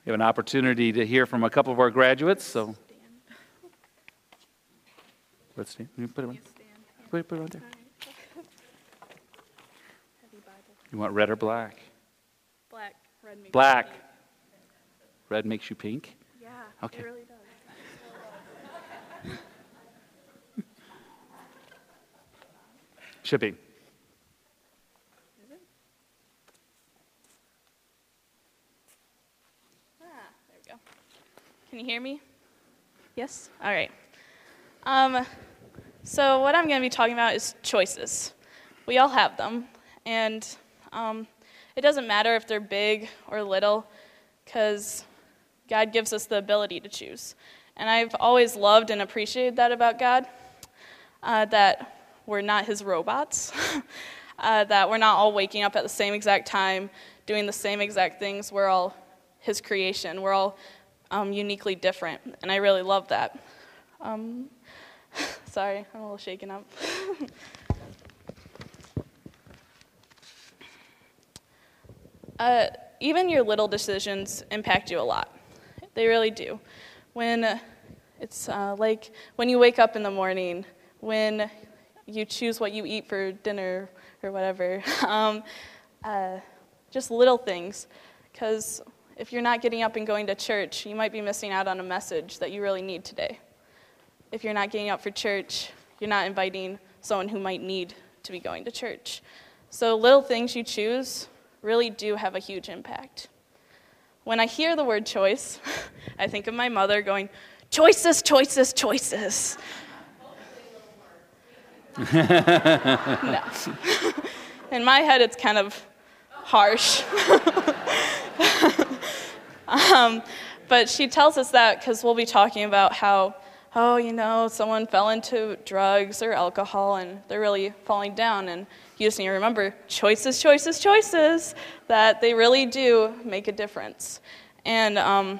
We have an opportunity to hear from a couple of our graduates, so let's stand. You put it on. Put it on there. You want red or black? Black. Red makes Black. you pink. Red makes you pink? Yeah, Okay. it really does. Shipping. Is it? There we go. Can you hear me? Yes? All right. So what I'm going to be talking about is choices. We all have them, and it doesn't matter if they're big or little, because God gives us the ability to choose. And I've always loved and appreciated that about God, that we're not his robots, that we're not all waking up at the same exact time, doing the same exact things. We're all his creation. We're all uniquely different, and I really love that. Sorry, I'm a little shaken up. Even your little decisions impact you a lot. They really do. When it's like when you wake up in the morning, when you choose what you eat for dinner or whatever, just little things. Because if you're not getting up and going to church, you might be missing out on a message that you really need today. If you're not getting up for church, you're not inviting someone who might need to be going to church. So little things you choose really do have a huge impact. When I hear the word choice, I think of my mother going, choices, choices, choices. No. In my head, it's kind of harsh. But she tells us that because we'll be talking about how, someone fell into drugs or alcohol and they're really falling down. And you just need to remember, choices, choices, choices, that they really do make a difference. And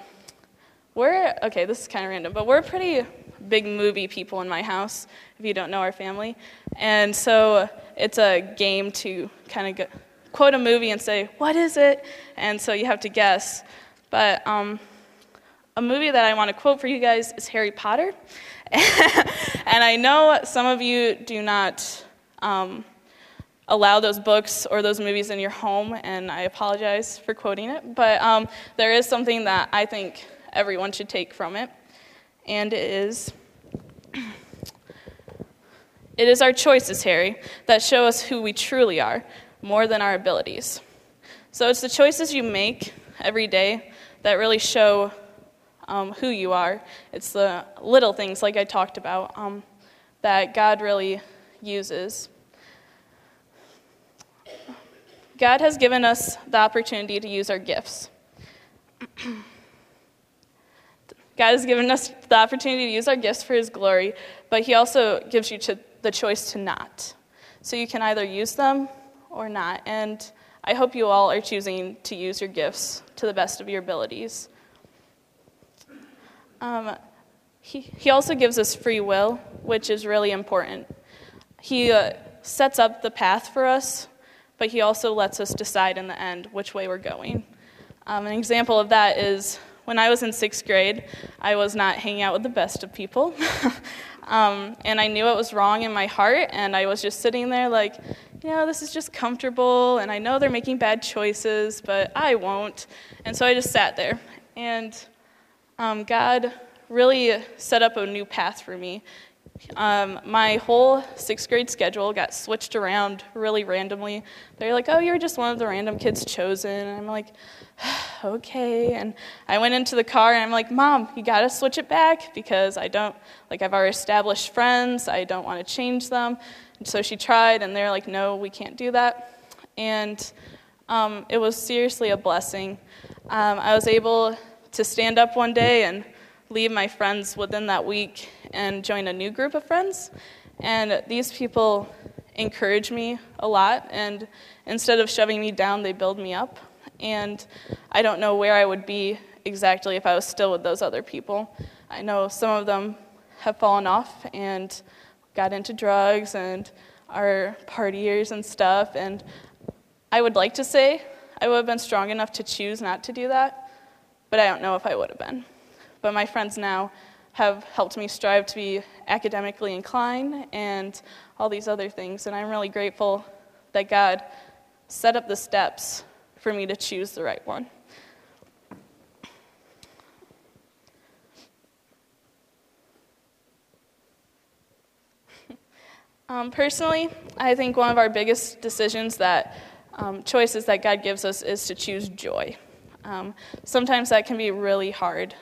this is kind of random, but we're pretty big movie people in my house, if you don't know our family. And so it's a game to kind of quote a movie and say, what is it? And so you have to guess. But a movie that I want to quote for you guys is Harry Potter. And I know some of you do not allow those books or those movies in your home, and I apologize for quoting it. But there is something that I think everyone should take from it, and it is our choices, Harry, that show us who we truly are, more than our abilities. So it's the choices you make every day that really show who you are. It's the little things, like I talked about, that God really uses. God has given us the opportunity to use our gifts. God has given us the opportunity to use our gifts for his glory, but he also gives you the choice to not. So you can either use them or not. And I hope you all are choosing to use your gifts to the best of your abilities. He also gives us free will, which is really important. He sets up the path for us, but he also lets us decide in the end which way we're going. An example of that is when I was in 6th grade, I was not hanging out with the best of people. And I knew it was wrong in my heart, and I was just sitting there like, this is just comfortable, and I know they're making bad choices, but I won't. And so I just sat there. And God really set up a new path for me. My whole 6th grade schedule got switched around really randomly. They're like, oh, you're just one of the random kids chosen. And I'm like, okay. And I went into the car and I'm like, Mom, you got to switch it back because I've already established friends. I don't want to change them. And so she tried and they're like, no, we can't do that. And it was seriously a blessing. I was able to stand up one day and leave my friends within that week and join a new group of friends. And these people encourage me a lot, and instead of shoving me down, they build me up. And I don't know where I would be exactly if I was still with those other people. I know some of them have fallen off and got into drugs and are partiers and stuff, and I would like to say I would have been strong enough to choose not to do that, but I don't know if I would have been. But my friends now have helped me strive to be academically inclined and all these other things, and I'm really grateful that God set up the steps for me to choose the right one. Personally, I think one of our biggest decisions choices that God gives us is to choose joy. Sometimes that can be really hard.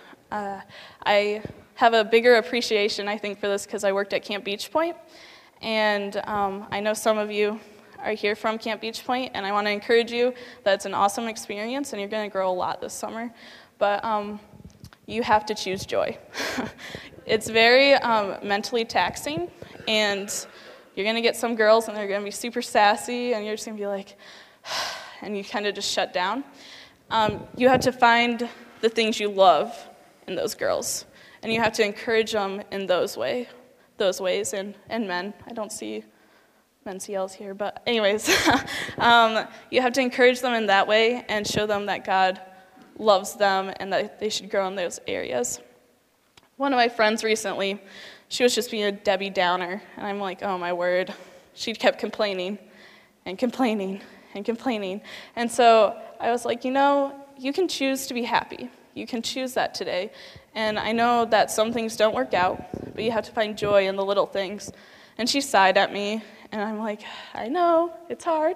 I have a bigger appreciation, I think, for this because I worked at Camp Beach Point, and I know some of you are here from Camp Beach Point, and I want to encourage you that it's an awesome experience, and you're going to grow a lot this summer, but you have to choose joy. It's very mentally taxing, and you're going to get some girls, and they're going to be super sassy, and you're just going to be like, and you kind of just shut down. You have to find the things you love in those girls, and you have to encourage them in those ways, and men. I don't see men's CLs here, but anyways, you have to encourage them in that way and show them that God loves them and that they should grow in those areas. One of my friends recently, she was just being a Debbie Downer, and I'm like, oh my word. She kept complaining and complaining and complaining. And so I was like, you can choose to be happy. You can choose that today. And I know that some things don't work out, but you have to find joy in the little things. And she sighed at me, and I'm like, I know, it's hard.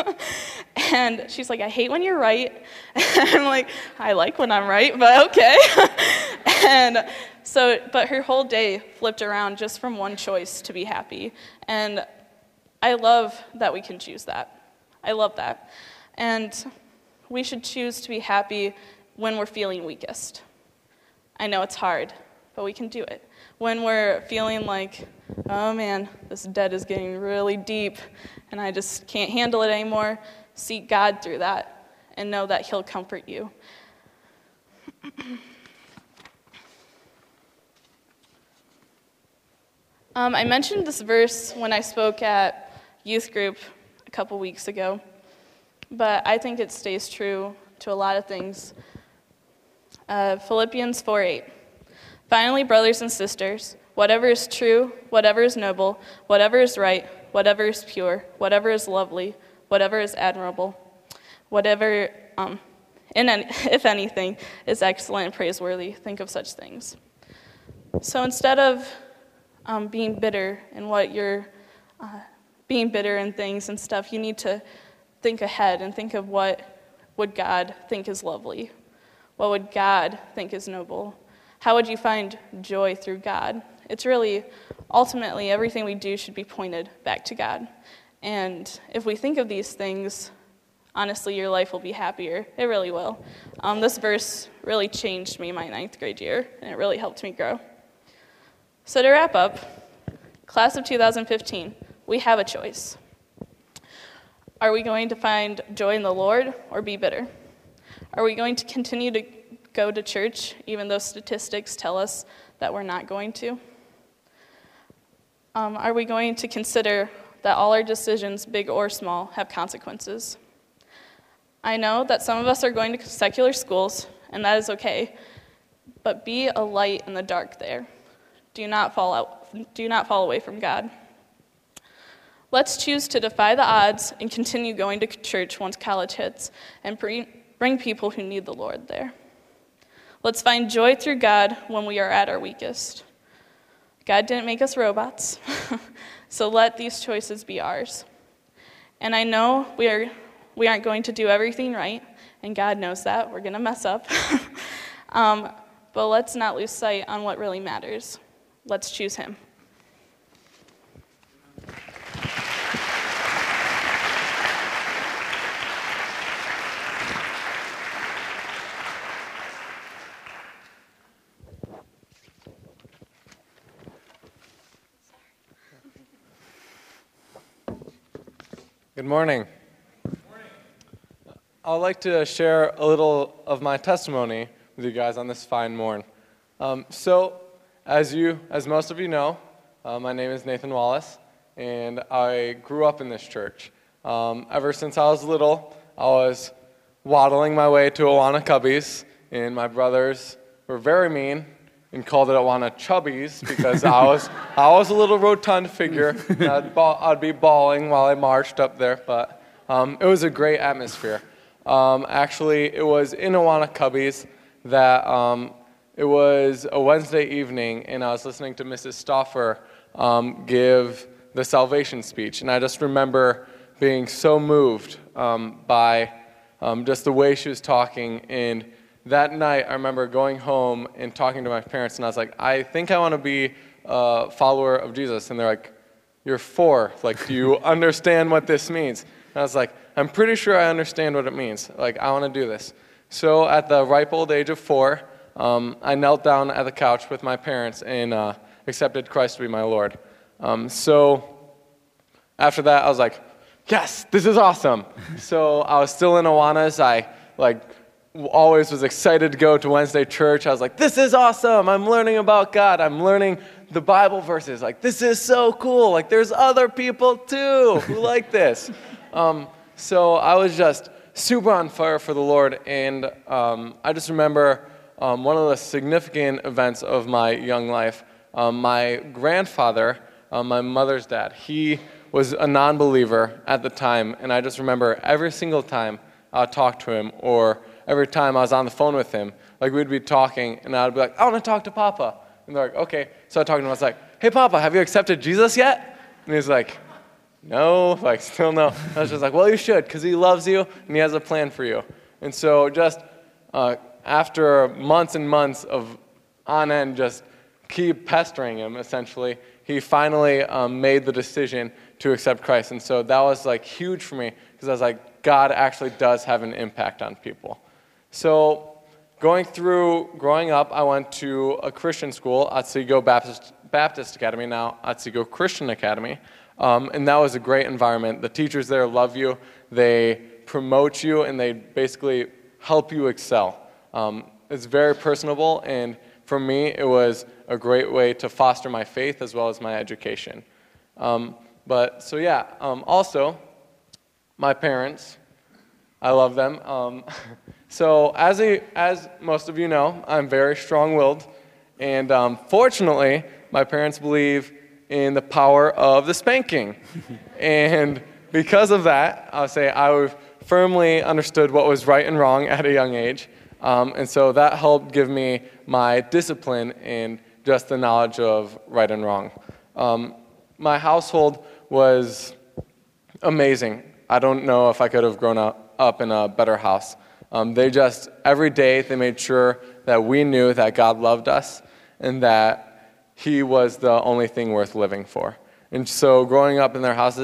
And she's like, I hate when you're right. And I'm like, I like when I'm right, but okay. And so, but her whole day flipped around just from one choice to be happy. And I love that we can choose that. I love that. And we should choose to be happy when we're feeling weakest. I know it's hard, but we can do it. When we're feeling like, oh man, this debt is getting really deep, and I just can't handle it anymore, seek God through that and know that He'll comfort you. I mentioned this verse when I spoke at youth group a couple weeks ago, but I think it stays true to a lot of things. Philippians 4:8. Finally, brothers and sisters, whatever is true, whatever is noble, whatever is right, whatever is pure, whatever is lovely, whatever is admirable, whatever, if anything, is excellent and praiseworthy, think of such things. So instead of being bitter in what you're being bitter in things and stuff, you need to think ahead and think of what would God think is lovely? What would God think is noble? How would you find joy through God? It's really, ultimately, everything we do should be pointed back to God. And if we think of these things, honestly, your life will be happier. It really will. This verse really changed me my 9th grade year, and it really helped me grow. So to wrap up, class of 2015, we have a choice. Are we going to find joy in the Lord or be bitter? Are we going to continue to go to church even though statistics tell us that we're not going to? Are we going to consider that all our decisions, big or small, have consequences? I know that some of us are going to secular schools, and that is okay, but be a light in the dark there. Do not fall away from God. Let's choose to defy the odds and continue going to church once college hits and bring people who need the Lord there. Let's find joy through God when we are at our weakest. God didn't make us robots, so let these choices be ours. And I know we aren't going to do everything right, and God knows that. We're going to mess up. But let's not lose sight on what really matters. Let's choose Him. Good morning. I'd like to share a little of my testimony with you guys on this fine morn. As most of you know, my name is Nathan Wallace, and I grew up in this church. Ever since I was little, I was waddling my way to Awana Cubbies and my brothers were very mean and called it Awana Chubbies because I was a little rotund figure. I'd be bawling while I marched up there, but it was a great atmosphere. Actually, it was in Awana Cubbies that it was a Wednesday evening, and I was listening to Mrs. Stauffer give the salvation speech, and I just remember being so moved by just the way she was talking. And that night, I remember going home and talking to my parents, and I was like, I think I want to be a follower of Jesus. And they're like, you're 4. Like, do you understand what this means? And I was like, I'm pretty sure I understand what it means. Like, I want to do this. So at the ripe old age of 4, I knelt down at the couch with my parents and accepted Christ to be my Lord. So after that, I was like, yes, this is awesome. So I was still in Awanas. I always was excited to go to Wednesday church. I was like, this is awesome. I'm learning about God. I'm learning the Bible verses. Like, this is so cool. Like, there's other people too who like this. So I was just super on fire for the Lord. And I just remember one of the significant events of my young life. My grandfather, my mother's dad, he was a non-believer at the time. And I just remember every single time I would talk to him, or every time I was on the phone with him, like, we'd be talking, and I'd be like, I want to talk to Papa. And they're like, okay. So I talked to him. I was like, hey, Papa, have you accepted Jesus yet? And he's like, no, like, still no. I was just like, well, you should, because he loves you, and he has a plan for you. And so just after months and months of on end just keep pestering him, essentially, he finally made the decision to accept Christ. And so that was, like, huge for me, because I was like, God actually does have an impact on people. So growing up, I went to a Christian school, Otsego Baptist Academy, now Otsego Christian Academy, and that was a great environment. The teachers there love you, they promote you, and they basically help you excel. It's very personable, and for me, it was a great way to foster my faith as well as my education. Also, my parents, I love them. So as most of you know, I'm very strong-willed, and fortunately, my parents believe in the power of the spanking. And because of that, I'll say I firmly understood what was right and wrong at a young age, and so that helped give me my discipline and just the knowledge of right and wrong. My household was amazing. I don't know if I could have grown up in a better house. They just, every day, they made sure that we knew that God loved us and that He was the only thing worth living for. And so growing up in their house,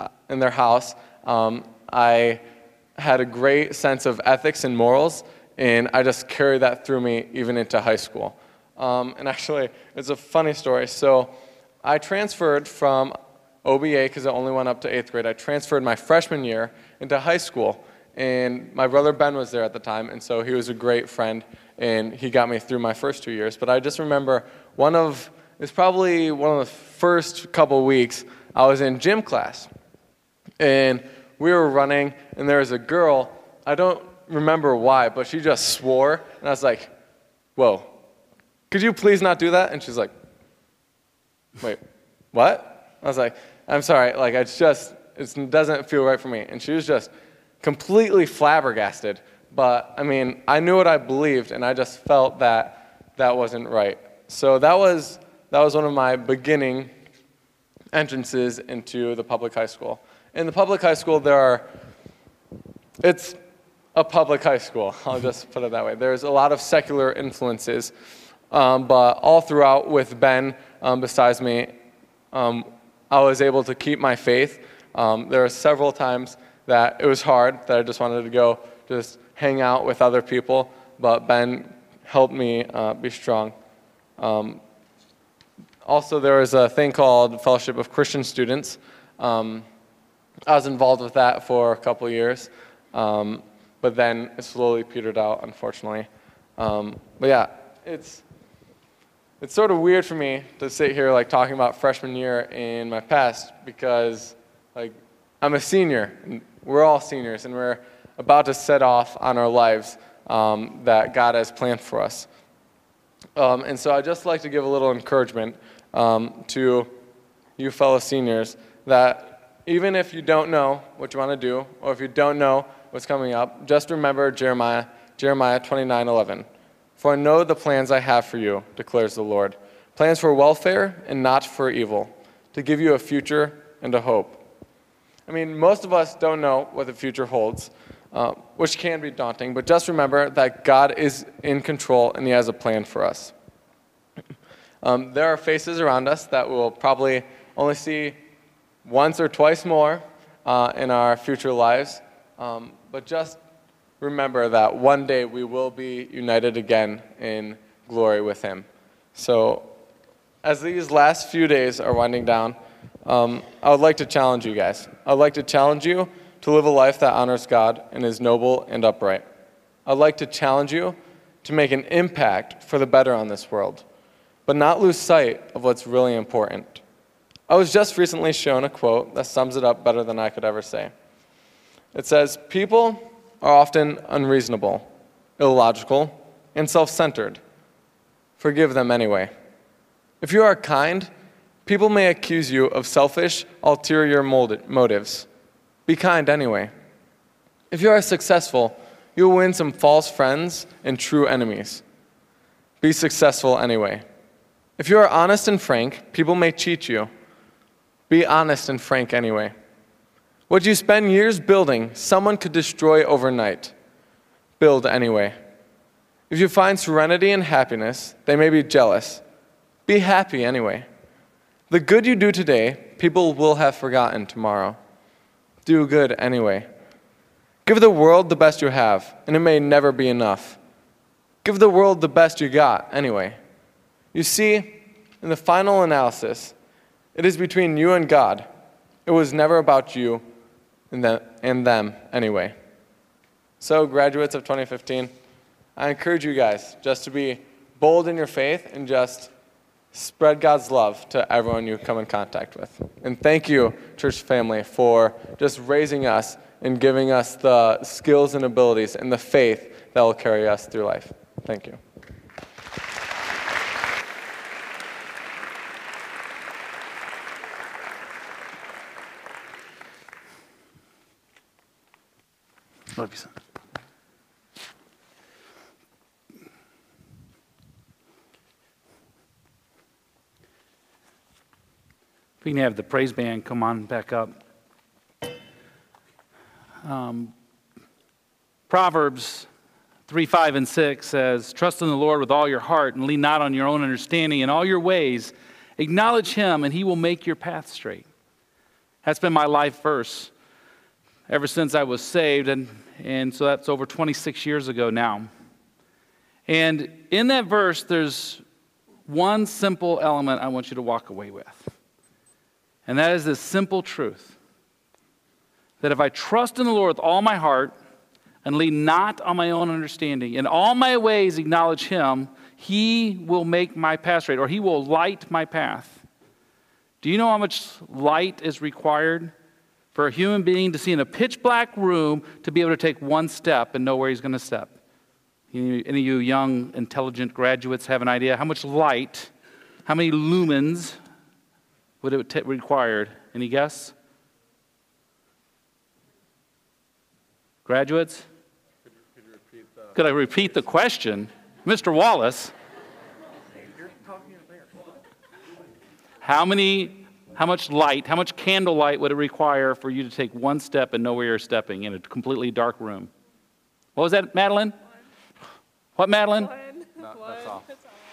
I had a great sense of ethics and morals, and I just carried that through me even into high school. And actually, it's a funny story. So I transferred from OBA, because I only went up to 8th grade. I transferred my freshman year into high school, and my brother Ben was there at the time, and so he was a great friend, and he got me through my first 2 years. But I just remember it's probably one of the first couple weeks, I was in gym class, and we were running, and there was a girl, I don't remember why, but she just swore, and I was like, whoa, could you please not do that? And she's like, wait, what? I was like, I'm sorry, like, it doesn't feel right for me. And she was just completely flabbergasted. But, I mean, I knew what I believed, and I just felt that wasn't right. So that was one of my beginning entrances into the public high school. In the public high school, it's a public high school, I'll just put it that way. There's a lot of secular influences, but all throughout with Ben, besides me, I was able to keep my faith. There were several times that it was hard, that I just wanted to go just hang out with other people, but Ben helped me be strong. Also, there was a thing called Fellowship of Christian Students. I was involved with that for a couple years, but then it slowly petered out, unfortunately. But yeah, it's sort of weird for me to sit here like talking about freshman year in my past, because like I'm a senior, and we're all seniors, and we're about to set off on our lives. that God has planned for us. And so I'd just like to give a little encouragement to you fellow seniors that even if you don't know what you want to do, or if you don't know what's coming up, just remember Jeremiah 29:11. For I know the plans I have for you, declares the Lord, plans for welfare and not for evil, to give you a future and a hope. I mean, most of us don't know what the future holds, which can be daunting, but just remember that God is in control and He has a plan for us. There are faces around us that we'll probably only see once or twice more in our future lives, but just remember that one day we will be united again in glory with Him. So as these last few days are winding down, I would like to challenge you guys. I would like to challenge you to live a life that honors God and is noble and upright. I'd like to challenge you to make an impact for the better on this world, but not lose sight of what's really important. I was just recently shown a quote that sums it up better than I could ever say. It says, "People are often unreasonable, illogical, and self-centered. Forgive them anyway. If you are kind, people may accuse you of selfish, ulterior motives. Be kind anyway. If you are successful, you will win some false friends and true enemies. Be successful anyway. If you are honest and frank, people may cheat you. Be honest and frank anyway. What you spend years building, someone could destroy overnight. Build anyway. If you find serenity and happiness, they may be jealous. Be happy anyway. The good you do today, people will have forgotten tomorrow. Do good anyway. Give the world the best you have, and it may never be enough. Give the world the best you got anyway. You see, in the final analysis, it is between you and God. It was never about you and them anyway. So, graduates of 2015, I encourage you guys just to be bold in your faith and just spread God's love to everyone you come in contact with. And thank you, church family, for just raising us and giving us the skills and abilities and the faith that will carry us through life. Thank you. Love you, son. We can have the praise band come on back up. Proverbs 3, 5, and 6 says, "Trust in the Lord with all your heart and lean not on your own understanding. In all your ways, acknowledge Him, and He will make your path straight." That's been my life verse ever since I was saved, and so that's over 26 years ago now. And in that verse, there's one simple element I want you to walk away with. And that is this simple truth, that if I trust in the Lord with all my heart and lean not on my own understanding, in all my ways acknowledge Him, He will make my path straight, or He will light my path. Do you know how much light is required for a human being to see in a pitch black room to be able to take one step and know where he's going to step? Any of you young, intelligent graduates have an idea how much light, how many lumens would it required? Any guess? Graduates? Could I repeat the question? Mr. Wallace, how much light, how much candlelight would it require for you to take one step and know where you're stepping in a completely dark room? What was that, Madeline? What, Madeline? No, that's all.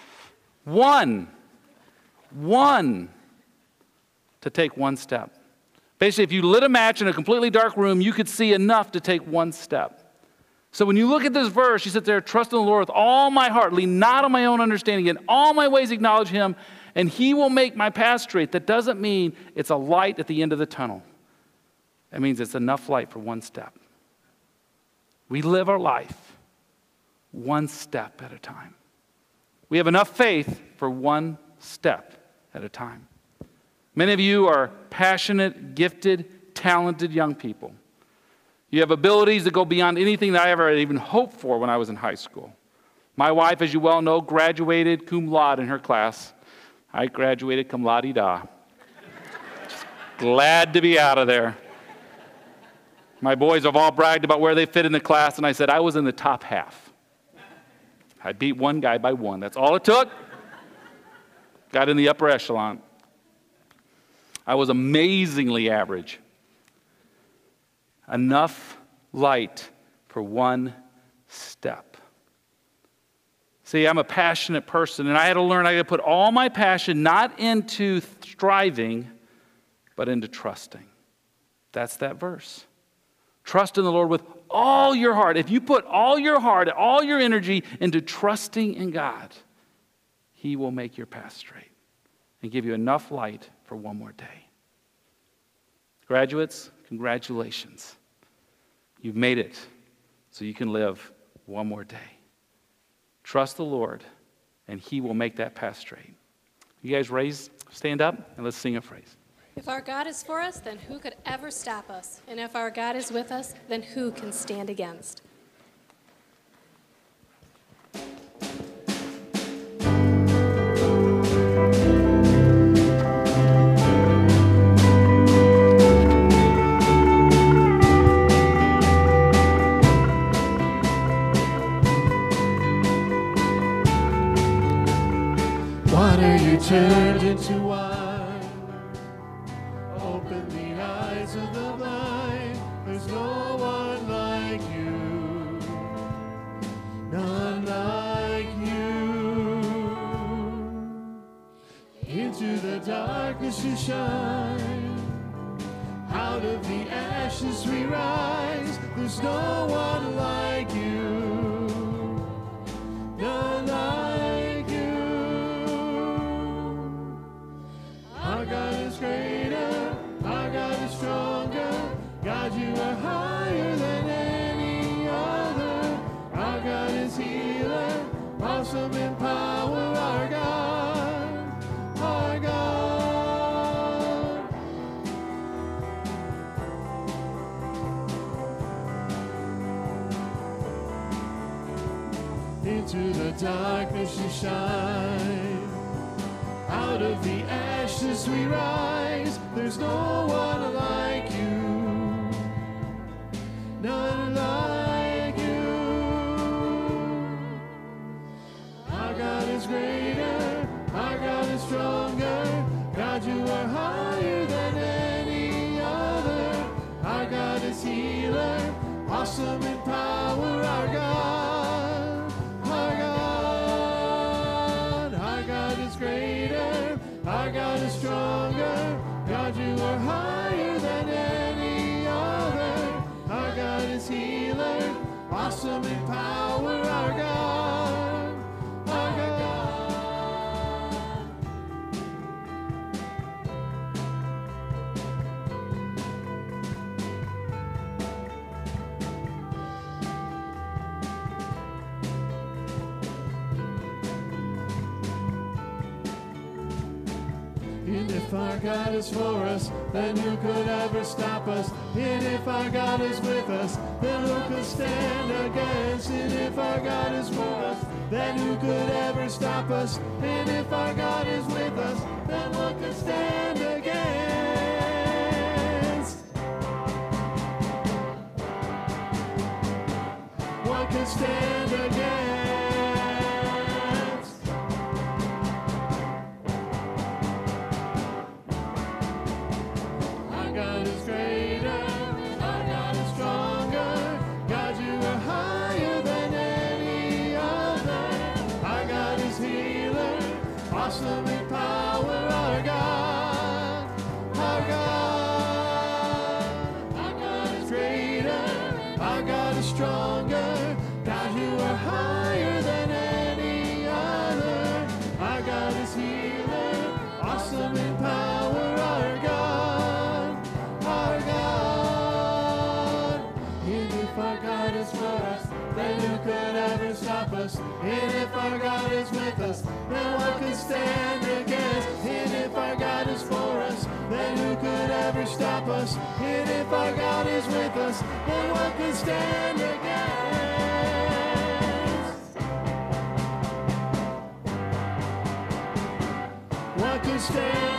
One to take one step. Basically, if you lit a match in a completely dark room, you could see enough to take one step. So when you look at this verse, you sit there, trust in the Lord with all my heart, lean not on my own understanding, in all my ways acknowledge Him, and He will make my path straight. That doesn't mean it's a light at the end of the tunnel. That means it's enough light for one step. We live our life one step at a time. We have enough faith for one step at a time. Many of you are passionate, gifted, talented young people. You have abilities that go beyond anything that I ever even hoped for when I was in high school. My wife, as you well know, graduated cum laude in her class. I graduated cum laude-da. Glad to be out of there. My boys have all bragged about where they fit in the class, and I said I was in the top half. I beat one guy by one. That's all it took. Got in the upper echelon. I was amazingly average. Enough light for one step. See, I'm a passionate person, and I had to learn I had to put all my passion not into striving, but into trusting. That's that verse. Trust in the Lord with all your heart. If you put all your heart, all your energy into trusting in God, He will make your path straight and give you enough light for one more day. Graduates, congratulations. You've made it so you can live one more day. Trust the Lord, and He will make that path straight. You guys stand up, and let's sing a phrase. If our God is for us, then who could ever stop us? And if our God is with us, then who can stand against? Water you turned into wine. Open the eyes of the blind. There's no one like you. None like you. Into the darkness you shine. Out of the ashes we rise. There's no one like you. None like you. Our God is greater, our God is stronger. God, you are higher than any other. Our God is healer, awesome in power. Our God, our God. Into the darkness you shine. Out of the ashes we rise. There's no one like you. None like you. Our God is greater. Our God is stronger. God, you are higher than any other. Our God is healer. Awesome in power. Our God. Our God. Our God is greater. Our God is stronger. God, you are higher than any other. Our God is healer. Awesome in power. Our God. Our God. And if our God is for us, then who could ever stop us? And if our God is with us, then who could stand against? And if our God is for us, then who could ever stop us? And if our God is with us, then what could stand against? What could stand against? Our God is greater, our God is stronger. God, you are higher than any other. Our God is healer, awesome in power. Our God, our God. Our God is greater, our God is stronger. God, you are higher than any other. Our God is healer, awesome in power. Our God, our God. And if our God is for us, then who could ever stop us? And if our God is with us, then what could stand against? And if our God is for us, then who could ever stop stop us? And if our God is with us, then what can stand against? What can stand